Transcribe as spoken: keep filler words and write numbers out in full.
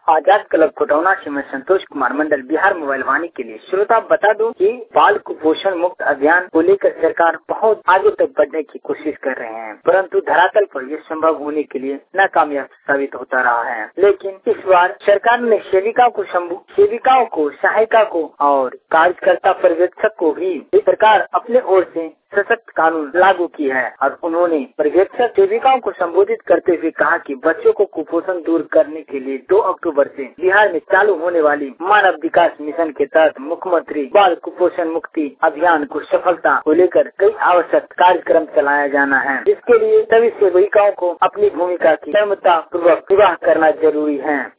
आजाद club Kotauna से मैं Santosh Kumar Mandal, Bihar mobile वाणी के लिए। श्रोता बता दूं कि बाल कुपोषण मुक्त अभियान को लेकर सरकार बहुत आगे तक बढ़ने की कोशिश कर रहे हैं, परंतु धरातल पर यह संभव होने के लिए नाकामयाब साबित होता रहा है। लेकिन इस बार सरकार ने सेविका को सेविकाओं को सहायिका को और कार्यकर्ता पर्यवेक्षक को भी सरकार अपने ओर से सशक्त कानून लागू की है और उन्होंने पर्यवेक्षक सेविकाओं को संबोधित करते हुए कहा कि बच्चों को कुपोषण दूर करने के लिए दो अक्टूबर से बिहार में चालू होने वाली मानव विकास मिशन के तहत मुख्यमंत्री बाल कुपोषण मुक्ति अभियान को सफलता को लेकर कई आवश्यक कार्यक्रम चलाया जाना है। इसके लिए सभी सेविकाओं को अपनी भूमिका की क्षमता पूर्वक पूरा करना जरूरी है।